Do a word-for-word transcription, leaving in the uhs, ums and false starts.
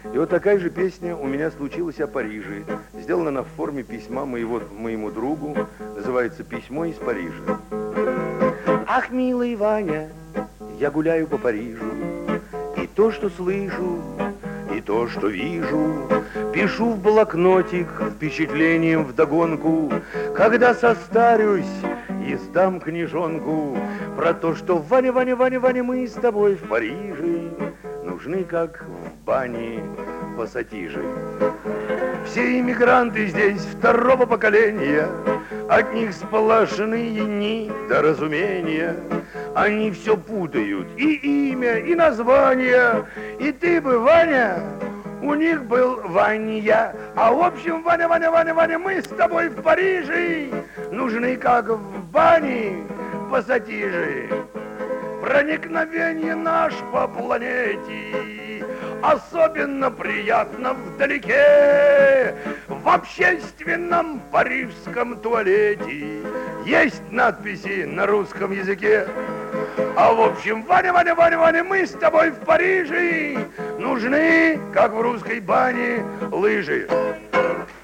И вот такая же песня у меня случилась о Париже. Сделана она в форме письма моего, моему другу. Называется «Письмо из Парижа». Ах, милый Ваня, я гуляю по Парижу, и то, что слышу, и то, что вижу, пишу в блокнотик впечатлением вдогонку, когда состарюсь и сдам книжонку про то, что Ваня, Ваня, Ваня, Ваня, мы с тобой в Париже нужны, как в бане пассатижи. Все иммигранты здесь второго поколения, от них сплошные недоразумения. Они все путают, и имя, и название. И ты бы, Ваня, у них был Ваня. А в общем, Ваня, Ваня, Ваня, Ваня, мы с тобой в Париже нужны, как в бане пассатижи. Проникновение наш по планете особенно приятно вдалеке. В общественном парижском туалете есть надписи на русском языке. А в общем, Ваня, Ваня, Ваня, Ваня, мы с тобой в Париже нужны, как в русской бане, лыжи.